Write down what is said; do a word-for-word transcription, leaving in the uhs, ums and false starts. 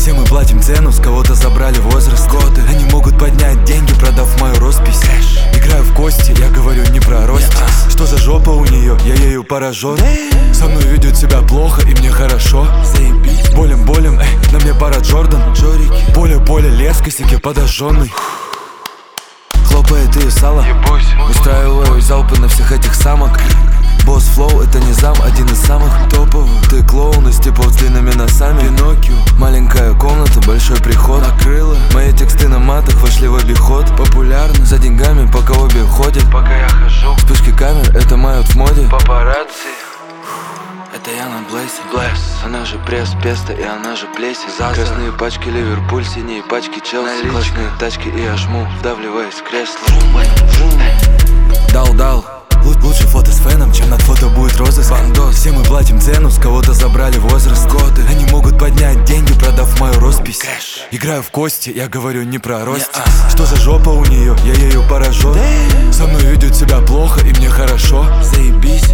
Все мы платим цену, с кого-то забрали возраст, годы. Они могут поднять деньги, продав мою роспись. Играю в кости, я говорю не про рост. Что за жопа у нее, я ею поражен. Со мной ведет себя плохо и мне хорошо. Болем, болем, эй, на мне пара Джордан. Поле, поле, лес, косяки подожженный. Хлопает ее сало. Устраиваю залпы на всех этих самок. Босс флоу, это не зам, один из самых топовых. Ты клоун из типов с длинными носами. Пиноккио, маленькая комната, большой приход. Накрыло, мои тексты на матах вошли в обиход. Популярны, за деньгами пока обе ходят. Пока я хожу, Вспышки камер, это мают в моде. папарацци. Это я на Блэйсе. Блэс. Она же пресс, песто и она же плесень. Красные пачки Ливерпуль, синие пачки Челси. Классные тачки и я жму, вдавливаясь в кресло. Дал, дал. Лучше фото с феном, чем над фото будет розыск. Бандос. Все мы платим цену, с кого-то забрали возраст, годы. Они могут поднять деньги, продав мою роспись. Кэш. Играю в кости, я говорю не про рост. Что за жопа у нее, я ею поражен. Со мной ведет себя плохо и мне хорошо. Заебись.